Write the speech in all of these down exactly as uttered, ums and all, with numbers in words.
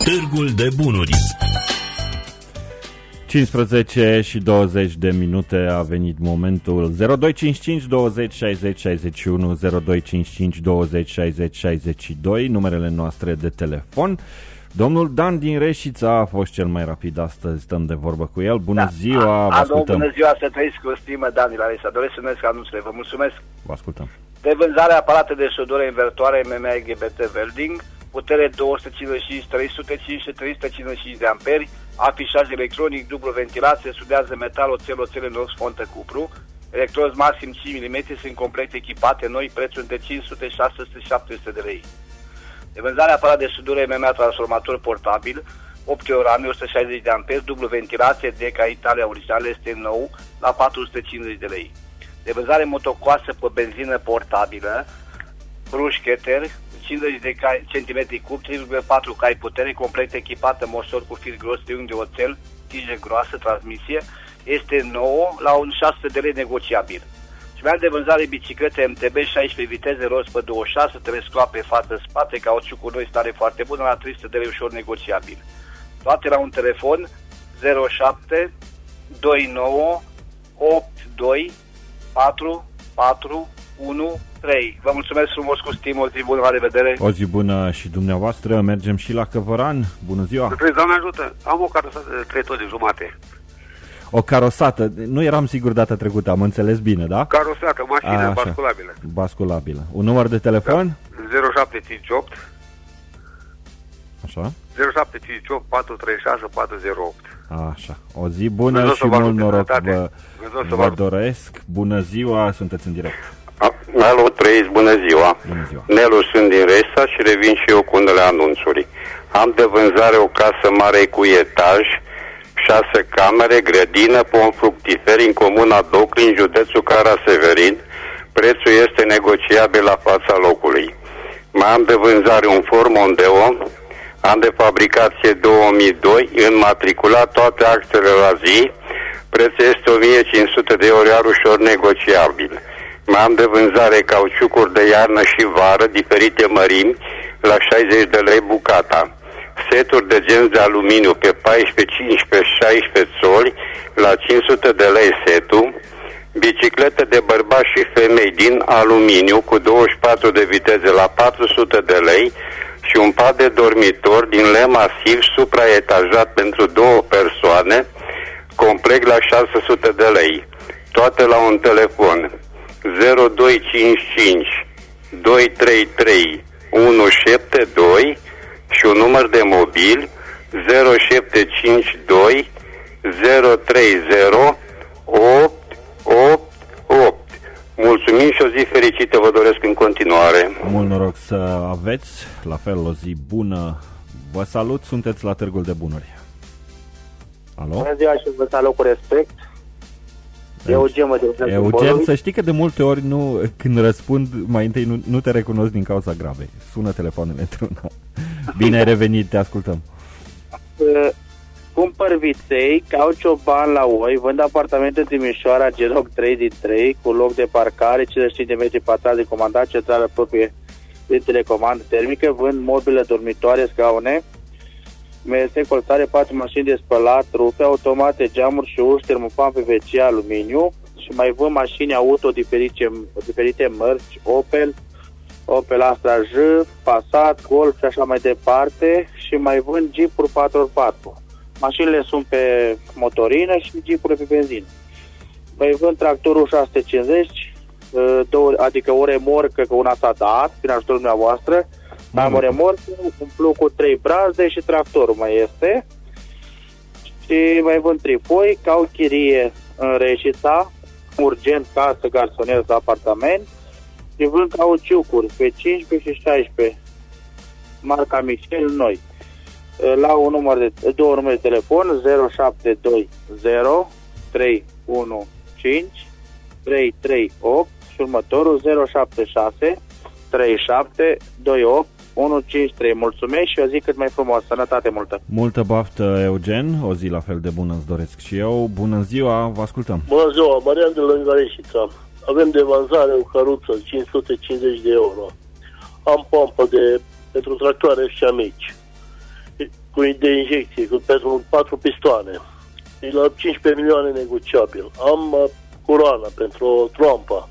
Târgul de Bunuri. cincisprezece și douăzeci de minute a venit momentul. Zero doi cinci cinci douăzeci șaizeci șaizeci și unu, zero doi cinci cinci douăzeci șaizeci șaizeci și doi, numerele noastre de telefon. Domnul Dan din Reșița a fost cel mai rapid astăzi, stăm de vorbă cu el. Bună da. ziua, vă ascultăm. Bună ziua, să trăiți cu stimă, Dan din Reșița. Doresc să numesc anunțurile, vă mulțumesc. Vă ascultăm. De vânzare aparate de sudură invertoare M M I G B T Welding, putere două sute cincizeci și cinci, trei sute cinci și trei sute cincizeci și cinci de amperi, afișaj electronic, dublu ventilație, sudează metal, oțel, oțel inox, fontă cupru, electrozi maxim cinci milimetri, sunt complet echipate, noi, prețul de cinci sute, șase sute, șapte sute de lei. De vânzare aparat de sudură M M A transformator portabil, opt orame, o sută șaizeci de amperi, dublu ventilație, Deca Italia original, este nou, la patru sute cincizeci de lei. De vânzare motocoasă pe benzină portabilă, brușcheter, cincizeci de centimetri cub, trei virgulă patru cai putere, complet echipată, mosor cu fir gros, triunghi de oțel, tijă groasă, transmisie, este nouă, la un șase sute de lei negociabil. Și mai am de vânzare biciclete M T B șaisprezece viteze, rost pe douăzeci și șase, telescoape față-spate, cauciuc cu noi, stare foarte bună, la trei sute de lei ușor negociabil. Toate la un telefon zero șapte doi nouă opt doi patru patru unu trei. Vă mulțumesc frumos cu stimă, o zi bună, la revedere. O zi bună și dumneavoastră, mergem și la Căvăran. Bună ziua. Doamne ajută, am o carosată de trei tone jumate. O carosată, nu eram sigur data trecută, am înțeles bine, da? Carosată, mașină, A, basculabilă. Basculabilă. Un număr de telefon? Da. zero șapte cinci opt Așa. zero șapte cinci opt patru trei șase patru zero opt. Așa. O zi bună Vă și mult noroc vă, vă, vă doresc. Bună ziua, sunteți în direct. Alo, trăiți, bună ziua. Bună ziua. Nelu, sunt din Reșița și revin și eu cu unele anunțuri. Am de vânzare o casă mare cu etaj, șase camere, grădină, pom fructifer în comuna Doclin, județul Cara-Severin. Prețul este negociabil la fața locului. Mai am de vânzare un Ford Mondeo, an de fabricație două mii doi, înmatriculat, toate actele la zi. Prețul este o mie cinci sute de euro, iar ușor negociabil. Mai am de vânzare cauciucuri de iarnă și vară, diferite mărimi, la șaizeci de lei bucata. Seturi de genți de aluminiu pe paisprezece, cincisprezece, șaisprezece țoli, la cinci sute de lei setul. Biciclete de bărbați și femei din aluminiu cu douăzeci și patru de viteze la patru sute de lei și un pat de dormitor din lemn masiv supraetajat pentru două persoane, complet la șase sute de lei. Toate la un telefon zero doi cinci cinci doi trei trei unu șapte doi și un număr de mobil zero șapte cinci doi zero trei zero opt opt opt. Mulțumim și o zi fericită vă doresc în continuare. Mult noroc să aveți, la fel o zi bună. Vă salut, sunteți la Târgul de Bunuri. Alo? Bună ziua și vă salut cu respect. Eugen, mă de Eugen, să știi că de multe ori nu, când răspund mai întâi nu, nu te recunosc din cauza grave. Sună telefoanele într-una. Bine ai revenit, te ascultăm. Cumpăr viței, caucioban la oi, vând apartamente în Timișoara, G-Loc trei din trei, cu loc de parcare, cincizeci și cinci de metri pătrați de comandat, centrală proprie de telecomandă termică, vând mobile, dormitoare, scaune, mese, colțare, patru mașini de spălat, rufe, automate, geamuri și uși, termopan P V C, aluminiu și mai vând mașini auto diferite, diferite mărci, Opel, Opel Astra J, Passat, Golf și așa mai departe și mai vând Jeep-uri patru ori patru. Mașinile sunt pe motorină și Jeep-uri pe benzină. Mai vând tractorul șase sute cincizeci, două, adică o remorcă, că una s-a dat, prin ajutorul dumneavoastră. Mai am o remorcă, un plug cu trei brazde și tractorul mai este. Și mai vând tripoi, ca o chirie în Reșița, urgent, casă, garsonier sau apartament. Și vând cauciucuri pe cincisprezece și șaisprezece, marca Michelin noi. La un număr de, două numere de telefon zero șapte doi zero trei unu cinci trei trei opt și următorul zero șapte șase trei șapte doi opt unu cinci trei. Mulțumesc și o zi cât mai frumoasă, sănătate multă. Multă baftă, Eugen, o zi la fel de bună îți doresc și eu. Bună ziua, vă ascultăm. Bună ziua, Marian de lângă Reșița. Avem de vânzare o căruță cinci sute cincizeci de euro. Am pompă de pentru tractoare și mici. cu de injecție, cu, pentru patru pistoane. E la cincisprezece milioane negociabil. Am uh, coroana pentru o trompă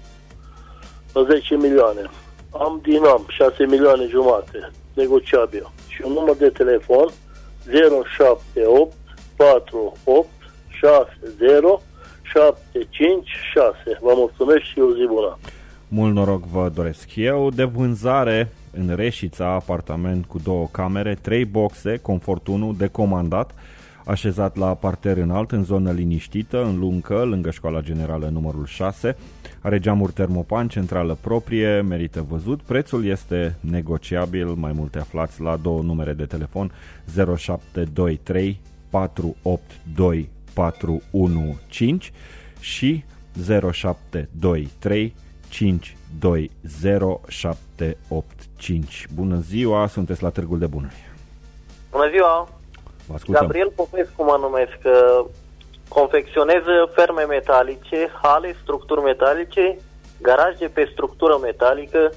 la zece milioane. Am dinam șase milioane jumate, negociabil. Și un număr de telefon zero șapte opt patru opt șase zero șapte cinci șase. Vă mulțumesc și o zi bună. Mult noroc vă doresc eu. De vânzare în Reșița, apartament cu două camere, trei boxe, confort unu, decomandat, așezat la parter înalt, în zonă liniștită, în Luncă, lângă Școala Generală numărul șase. Are geamuri termopan, centrală proprie, merită văzut. Prețul este negociabil, mai multe aflați la două numere de telefon zero șapte doi trei patru opt doi patru unu cinci și zero șapte doi trei cinci doi zero șapte opt cinci. Bună ziua, sunteți la Târgul de Bunuri. Bună ziua! Vă ascultăm. Gabriel Popescu mă numesc. Confecționez ferme metalice, hale, structuri metalice, garaje pe structură metalică,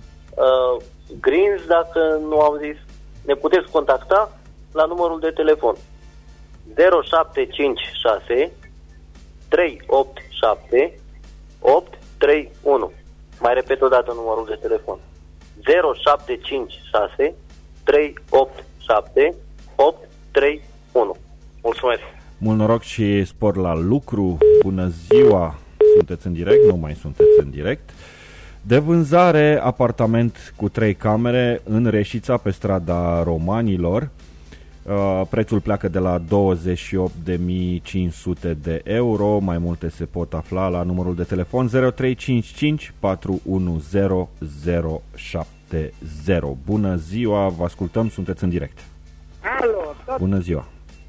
uh, greens, dacă nu am zis. Ne puteți contacta la numărul de telefon zero șapte cinci șase trei opt șapte opt trei unu. Mai repet o dată numărul de telefon zero șapte cinci șase trei opt șapte opt trei unu. Mulțumesc! Mult noroc și spor la lucru. Bună ziua! Sunteți în direct? Nu mai sunteți în direct. De vânzare, apartament cu trei camere în Reșița, pe strada Romanilor. Uh, prețul pleacă de la douăzeci și opt de mii cinci sute de euro. Mai multe se pot afla la numărul de telefon zero trei cinci cinci patru unu zero zero șapte zero. Bună ziua, vă ascultăm, sunteți în direct. Alo, tot Bună ziua.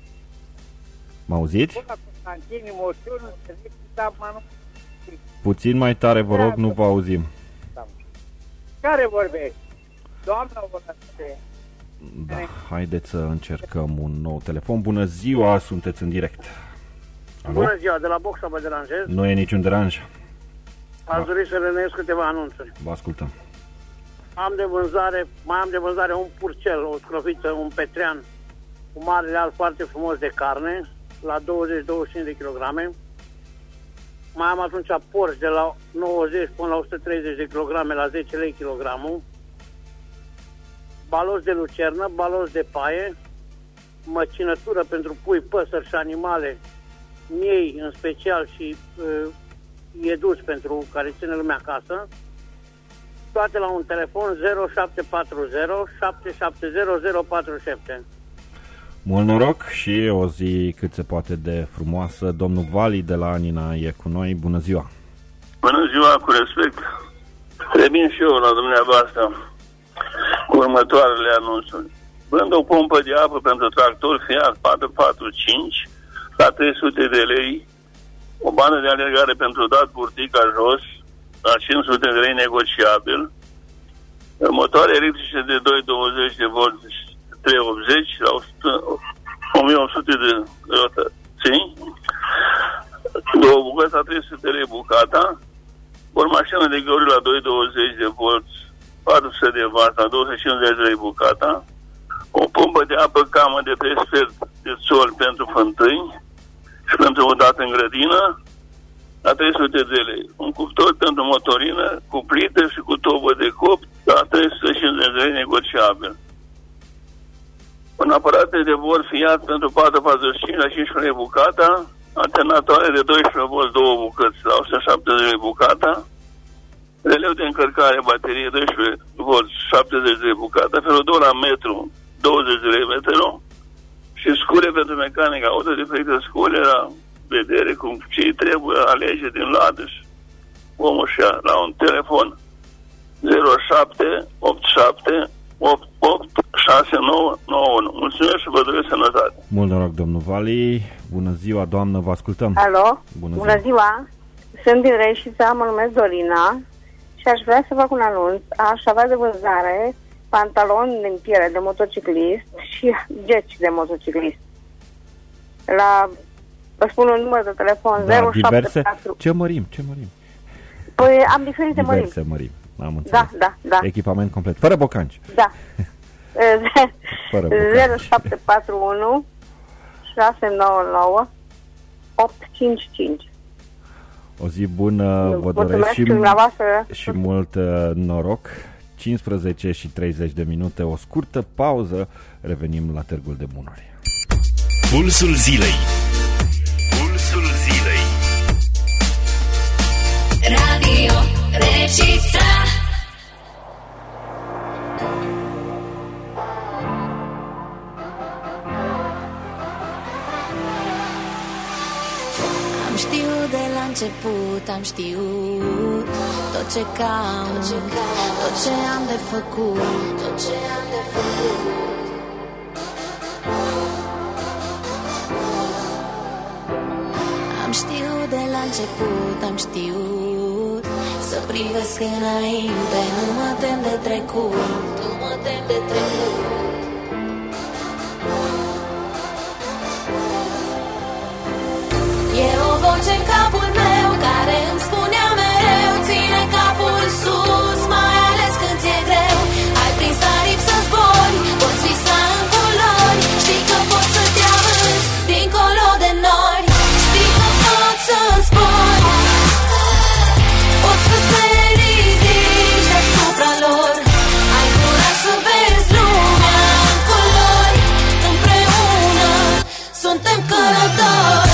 Mă auziți? bună, Constantin, emoțiune, da, mă, Puțin mai tare, vă rog, nu vă auzim. care vorbești? Doamna, bună ziua. Da, haideți să încercăm un nou telefon. Bună ziua, sunteți în direct. Alo? Bună ziua, de la Boxa vă deranjez. Nu e niciun deranj. Aș dori să renesc câteva anunțuri. Vă ascultăm. Am de vânzare, mai am de vânzare un purcel, o scrofiță, un petrean cu mare leal foarte frumos de carne, la douăzeci douăzeci și cinci de kilograme. Mai am atunci porci de la nouăzeci până la o sută treizeci de kilograme la zece lei kilogramul. Balozi de lucernă, balozi de paie, măcinătură pentru pui, păsări și animale, miei în special și uh, ieduți pentru care ține lumea acasă. Toate la un telefon zero șapte patru zero șapte șapte zero zero patru șapte. Mult noroc și o zi cât se poate de frumoasă. Domnul Vali de la Anina e cu noi. Bună ziua! Bună ziua, cu respect. Revin și eu la dumneavoastră cu următoarele anunțuri. Vând o pompă de apă pentru tractor Fiat patru patru cinci la trei sute de lei, o bandă de alergare pentru dat burtica jos la cinci sute de lei negociabil, motoare electrice de doi virgulă douăzeci de volți trei optzeci la o mie opt sute de rotații, două bucăți la trei sute de lei bucata, o mașină de găuri la doi virgulă douăzeci de volți patru sute de watt la două sute cincizeci de lei bucata, o pompă de apă camă de trei sfert de sol pentru fântâni și pentru o dată în grădină la trei sute de lei. Un cuptor pentru motorină cu plită și cu tobă de copt la trei sute cincizeci de lei negociabil. Un aparat de bord Fiat pentru patru patruzeci și cinci la cincisprezece lei bucata, alternatoare de doisprezece volți două bucăți la o sută șaptezeci de lei bucata, releu de încărcare baterie doisprezece volți șaptezeci de lei bucata, ferodor la metru douăzeci de lei metru și scule pentru mecanică auto diferite, scule la vedere cum ce trebuie alege din ladă și omul și la un telefon zero șapte opt șapte opt opt șase nouă nouă unu. Mulțumesc și vă doresc sănătate. Mult noroc, domnul Vali. Bună ziua, doamnă, vă ascultăm. Alo, bună, bună ziua. ziua. Sunt din Reșița, mă numesc Dorina și aș vrea să fac un anunț. Aș avea de vânzare pantaloni din piele de motociclist și geci de motociclist. La, vă spun un număr de telefon da, zero șapte patru. Diverse? Ce mărim? Ce mărim? Păi am diferite diverse mărimi. mărimi. Am înțeles. Da, da, da. Echipament complet. Fără bocanci. Da. zero șapte patru unu șase nouă nouă opt cinci cinci. O zi bună, vă doresc și, și mult uh, noroc. cincisprezece și treizeci de minute, o scurtă pauză, revenim la Târgul de Bunuri. Pulsul zilei. Pulsul zilei. Radio Reșița. Am știut de la început, am știut tot ce caut, tot ce am de făcut, tot ce am de făcut. Am știut de la început, am știut să privesc înainte, nu mă tem de trecut, nu mă tem de trecut. E o voce în capul meu care îmi spunea mereu: ține capul sus, mai ales când ți-e greu. Ai prins aripi să zbori, poți visa în culori. Știi că poți să te avânți dincolo de nori. Știi că poți să zbori, poți să te ridici deasupra lor. Ai curaj să vezi lumea în culori. Împreună suntem călători.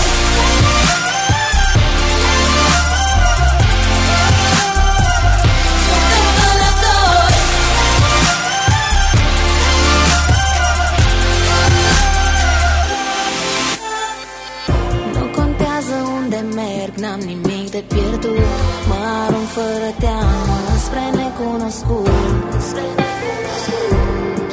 N-am nimic de pierdut, mă arunc fără teamă spre necunoscut, spre necunoscut.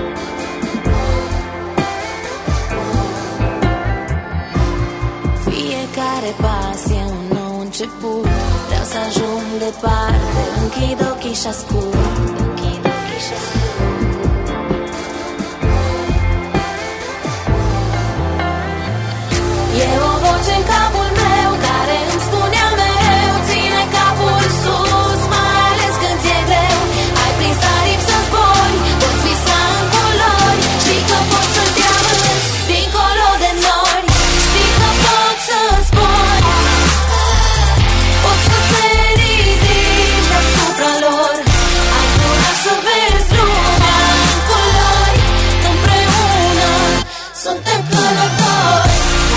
Fiecare pas e un nou început, vreau să ajung departe, închid ochii și ascult, închid ochii și ascult. E o voce în capul meu care îmi spunea mereu: ține capul sus, mai ales când ți-e greu. Ai prins aripi să zbori, poți visa în culori. Știi că poți să te avânți dincolo de nori. Știi că poți să zbori, poți să te ridici deasupra lor. Ai curaj să vezi lumea în culori. Împreună suntem călători.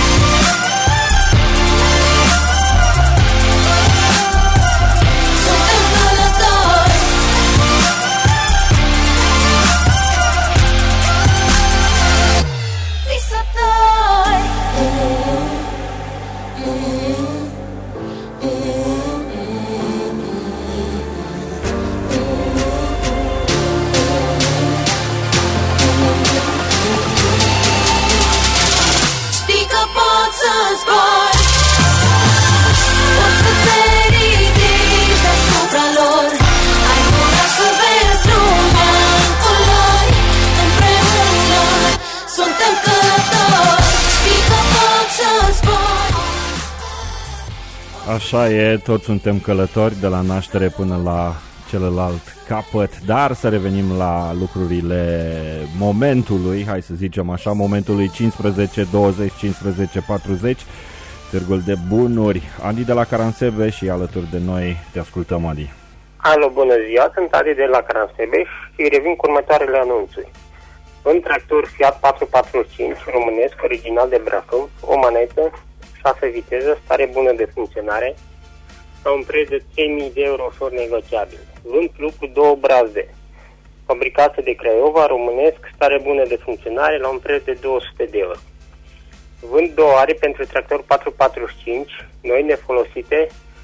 Așa e, toți suntem călători de la naștere până la celălalt capăt, dar să revenim la lucrurile momentului, hai să zicem așa, momentului cincisprezece douăzeci, cincisprezece patruzeci, Târgul de Bunuri. Adi de la Caransebe și alături de noi, te ascultăm, Adi. Alo, bună ziua, sunt Adi de la Caransebe și revin cu următoarele anunțuri. Un tractor Fiat patru patru cinci românesc, original de Brașov, o manetă, șase viteză, stare bună de funcționare, la un preț de trei mii de euro ușor negociabil. Vând plug cu două brazde, fabricată de Craiova, românesc, stare bună de funcționare, la un preț de două sute de euro. Vând două aripi pentru tractor patru patru cinci, noi nefolosite,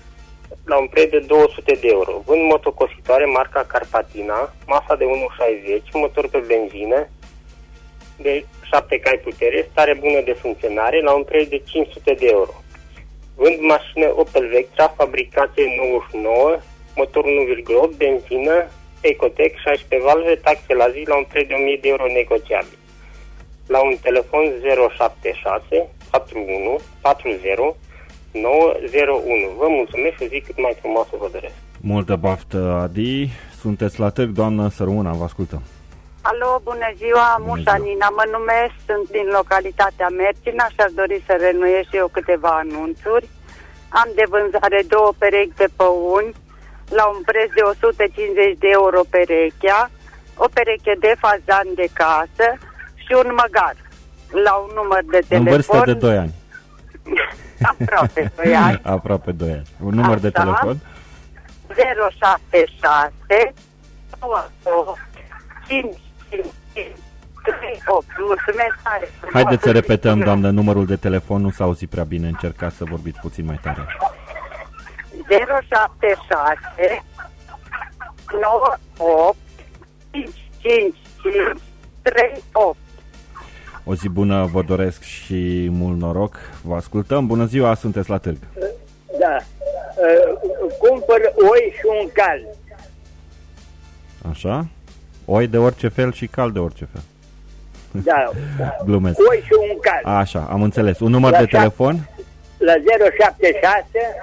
la un preț de două sute de euro. Vând motocositoare marca Carpatina, masa de unu virgulă șaizeci, motor pe benzină, de șapte cai putere, stare bună de funcționare, la un preț de cinci sute de euro. Vând mașină Opel Vectra, fabricație nouăzeci și nouă, motor unu virgulă opt, benzină, Ecotec, șaisprezece valve, taxe la zi, la un preț de o mie de euro negociabil. La un telefon zero șapte șase patru unu patru zero nouă zero unu. Vă mulțumesc și o zi cât mai frumoasă vă doresc. Multă baftă, Adi. Sunteți la Târg, doamnă, să rămână, vă ascultăm. Alo, bună ziua, Bună Mușa ziua. Nina, mă numesc, sunt din localitatea Mercina și aș dori să renuiesc și eu câteva anunțuri. Am de vânzare două perechi de păuni la un preț de o sută cincizeci de euro perechea, o pereche de fazan de casă și un măgar la un număr de În telefon. vârstă de doi ani. Aproape doi ani. Aproape doi ani. Un număr de Așa. telefon? zero șapte șase nouă cinci cinci trei opt. Mulțumesc tare. Haideți să repetăm, doamnă, numărul de telefon, nu s-a auzit prea bine, încercați să vorbiți puțin mai tare. zero șapte șase nouă opt cinci cinci cinci trei opt. O zi bună vă doresc și mult noroc. Vă ascultăm. Bună ziua, sunteți la târg. Da. Uh, cumpăr oi și un cal. Așa? Oi de orice fel și cal de orice fel. Da. Glumesc. Oi și un cal. Așa, am înțeles. Un număr La de șap- telefon? La zero șapte șase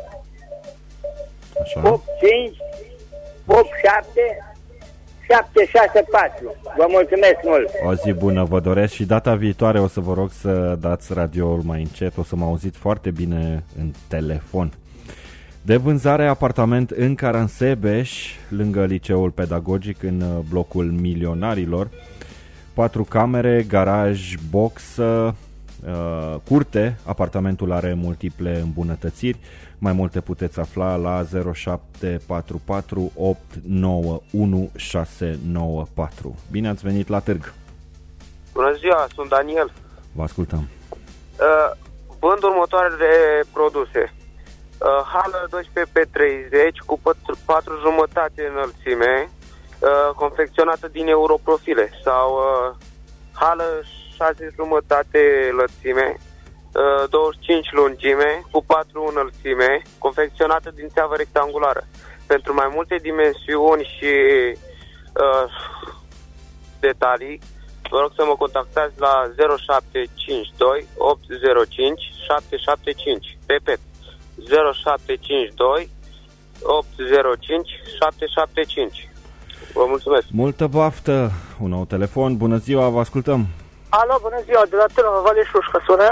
Așa. opt cinci opt șapte șapte șase patru. Vă mulțumesc mult. O zi bună vă doresc și data viitoare o să vă rog să dați radioul mai încet, o să mă auziți foarte bine în telefon. De vânzare apartament în Caransebeș, lângă liceul pedagogic, în blocul Milionarilor. Patru camere, garaj, box, uh, curte. Apartamentul are multiple îmbunătățiri. Mai multe puteți afla la zero șapte patru patru opt nouă unu șase nouă patru. Bine ați venit la târg. Bună ziua, sunt Daniel. Vă ascultăm. Uh, vând următoarele produse. Uh, hală doisprezece pe treizeci cu patru jumătate înălțime, uh, confecționată din Europrofile, sau uh, hală șase jumătate lățime, uh, douăzeci și cinci lungime cu patru înălțime, confecționată din țeavă rectangulară. Pentru mai multe dimensiuni și uh, detalii, vă rog să mă contactați la zero șapte cinci doi opt zero cinci șapte șapte cinci. Repet, zero șapte cinci doi opt zero cinci șapte șapte cinci. Vă mulțumesc. Multă baftă. Un nou telefon. Bună ziua, vă ascultăm. Alo, bună ziua, de la Târnă, Valeșușca sună.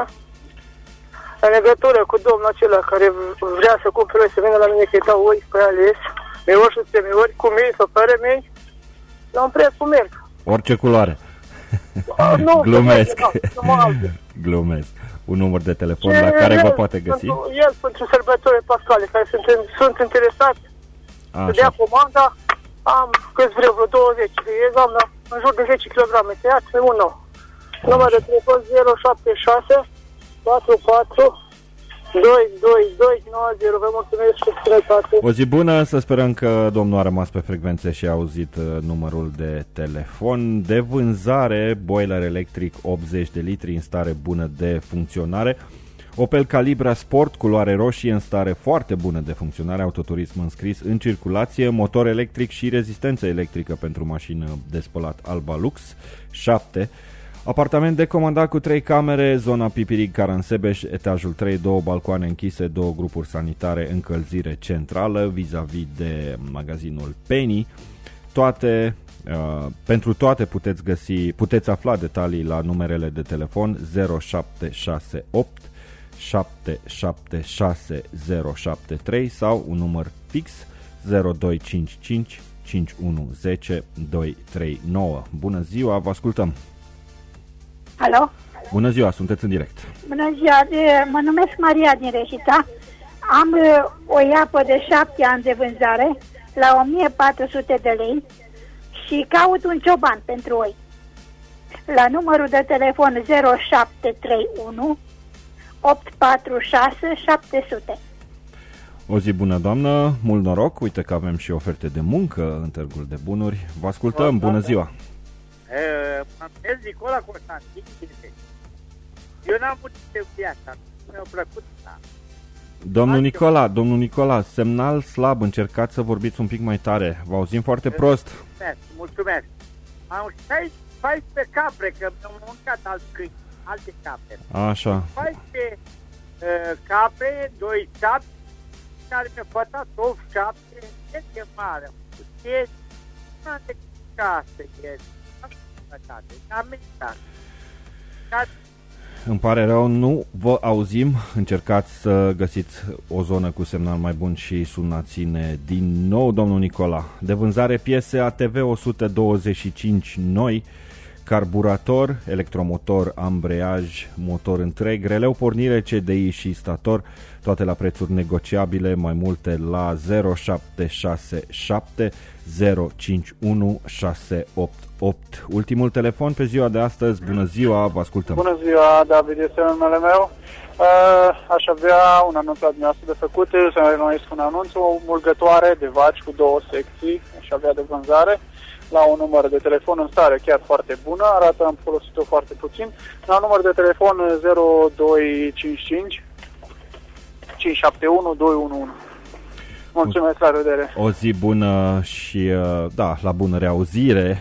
În legătură cu domnul acela care vrea să cumpere să vină la mine că îi dau oi pe ales, mi-ori și semi-ori, cu mii sau fără mii, la un preț cu merg. Orice culoare. Nu, Glumesc. nu mă alte. Glumesc. Un număr de telefon la care vă poate găsi. Pentru, el pentru sărbătorile pascale, care sunt, sunt interesați să dea Așa. comanda, am cât vreau, vreo douăzeci, e doamna, în jur de zece kilograme tăiat, pe un nou. Număr de telefon zero șapte șase patru patru doi doi doi nouă zero. Vă mulțumesc și sănătate. O zi bună, să sperăm că domnul a rămas pe frecvențe și a auzit uh, numărul de telefon. De vânzare, boiler electric optzeci de litri în stare bună de funcționare. Opel Calibra Sport, culoare roșie, în stare foarte bună de funcționare, autoturism înscris în circulație, motor electric și rezistență electrică pentru mașină de spălat Alba Lux, șapte. Apartament de comandat cu trei camere, zona Pipirig, Caransebeș, etajul trei, două balcoane închise, două grupuri sanitare, încălzire centrală, vis-a-vis de magazinul Penny. Toate, uh, pentru toate puteți găsi, puteți afla detalii la numerele de telefon zero șapte șase opt șapte șapte șase zero șapte trei sau un număr fix zero doi cinci cinci cinci unu unu zero doi trei nouă. Bună ziua, vă ascultăm! Alo? Bună ziua, sunteți în direct. Bună ziua, de- mă numesc Maria din Reșița. Am uh, o iapă de șapte ani de vânzare la o mie patru sute de lei și caut un cioban pentru oi. La numărul de telefon zero șapte trei unu opt patru șase șapte zero zero. O zi bună, doamnă, mult noroc, uite că avem și oferte de muncă în Târgul de Bunuri. Vă ascultăm, bună ziua! Mă numesc Nicola Constantin. Eu n-am putut să viața, nu mi-a plăcut asta. Domnul Nicola, domnul Nicola, semnal slab, încercați să vorbiți un pic mai tare, vă auzim foarte prost. Mulțumesc, mulțumesc. Am șaisprezece capre, că mi-am mâncat alți câini, alte capre. Așa. șaisprezece uh, capre, doi șapte, care mi-a fătat opt șapte, este mare. Este, nu am decât șase, este. jumătate. Am meritat. Îmi pare rău, nu vă auzim. Încercați să găsiți o zonă cu semnal mai bun și sunați-ne din nou, domnul Nicola. De vânzare piese A T V o sută douăzeci și cinci noi, carburator, electromotor, ambreiaj, motor întreg, releu pornire, C D I și stator, toate la prețuri negociabile, mai multe la zero șapte șase șapte zero cinci unu șase opt opt. Ultimul telefon pe ziua de astăzi. Bună ziua, vă ascultăm. Bună ziua, David este numele meu. Aș avea un anunț la dumneavoastră de făcut, să renuiesc un anunț, o mulgătoare de vaci cu două secții, aș avea de vânzare, la un număr de telefon în stare chiar foarte bună, arată, am folosit-o foarte puțin, la un număr de telefon zero doi cinci cinci cinci șapte unu doi unu unu. Mulțumesc, la revedere! O zi bună și, da, la bună reauzire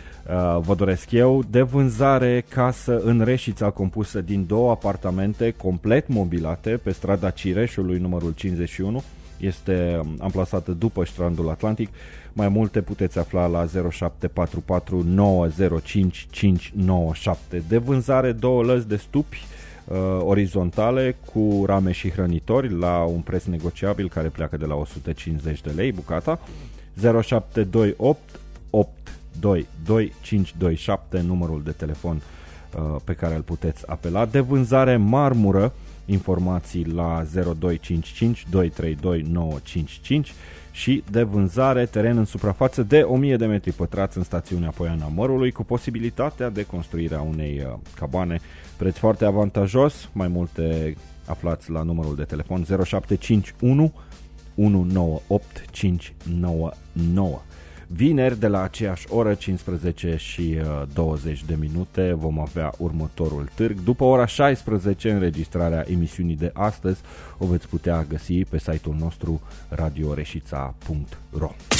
vă doresc eu. De vânzare casă în Reșița, compusă din două apartamente complet mobilate pe strada Cireșului, numărul cincizeci și unu. Este amplasată după strandul Atlantic. Mai multe puteți afla la zero șapte patru patru nouă zero cinci cinci nouă șapte. De vânzare două lăzi de stupi uh, orizontale cu rame și hrănitori la un preț negociabil care pleacă de la o sută cincizeci de lei bucata. zero șapte doi opt opt doi doi cinci doi șapte, numărul de telefon uh, pe care îl puteți apela. De vânzare marmură, informații la zero doi cinci cinci doi trei doi nouă cinci cinci și de vânzare teren în suprafață de o mie de metri pătrați în stațiunea Poiana Mărului, cu posibilitatea de construirea unei uh, cabane, preț foarte avantajos. Mai multe aflați la numărul de telefon zero șapte cinci unu unu nouă opt cinci nouă nouă. Vineri, de la aceeași oră, cincisprezece și douăzeci de minute, vom avea următorul târg. După ora șaisprezece, înregistrarea emisiunii de astăzi o veți putea găsi pe site-ul nostru radio reșița punct ro.